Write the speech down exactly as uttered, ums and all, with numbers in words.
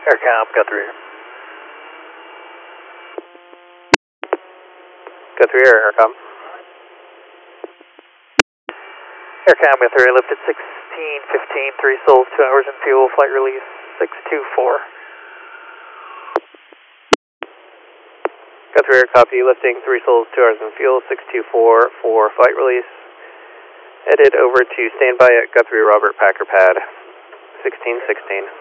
Aircom, Guthrie. Guthrie Air, Aircom. Aircom, Guthrie, lifted sixteen fifteen, three souls, two hours in fuel, flight release six two four. Guthrie Air, copy, lifting three souls, two hours in fuel, six two four for flight release. Headed over to standby at Guthrie Robert Packer Pad, sixteen sixteen.